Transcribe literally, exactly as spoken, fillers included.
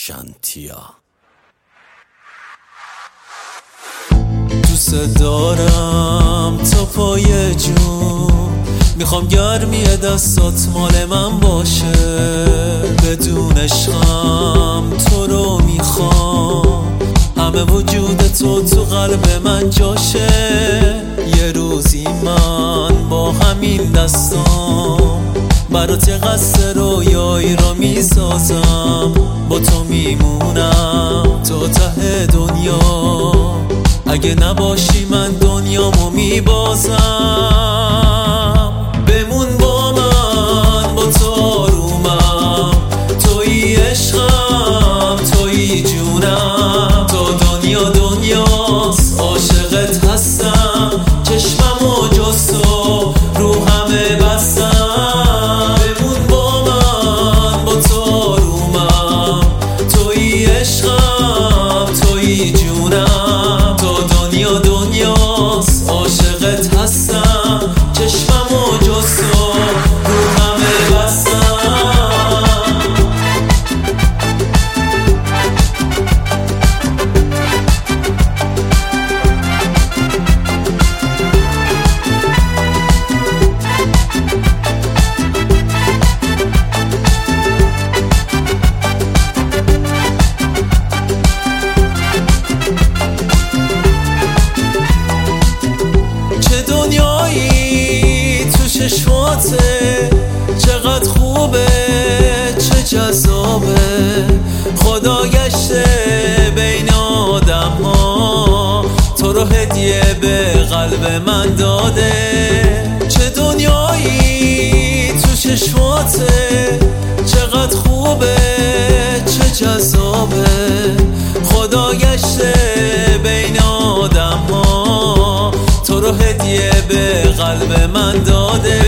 شانتیا. دوست دارم تا پای جون، میخوام گرمی دستات مال من باشه. بدون عشقم تو رو میخوام، همه وجود تو تو قلب من جاشه. یه روزی من با همین دستام برات یه قصد رویایی رو میسازم. با تو میمونم تا ته دنیا، اگه نباشی من دنیامو میبازم. بمون با من، با تو آرومم، تویی عشقم، تویی جونم. تو دنیا دنیاست، عاشقت هستم، چشممو جز تو رو همه بستم. بمون با من، با تو آرومم، تویی عشقم، تویی جونم. تو دنیا دنیاست، عاشقت هستم، چشممو جز تو رو همه بستم. چشماته چقدر خوبه، چه جذابه. خدا گشته بین آدم ها، تو رو هدیه به قلب من داده. چه دنیایی تو چشماته، چقدر خوبه، چه جذابه. خدا گشته بین آدم ها، تو رو هدیه به قلب من داده.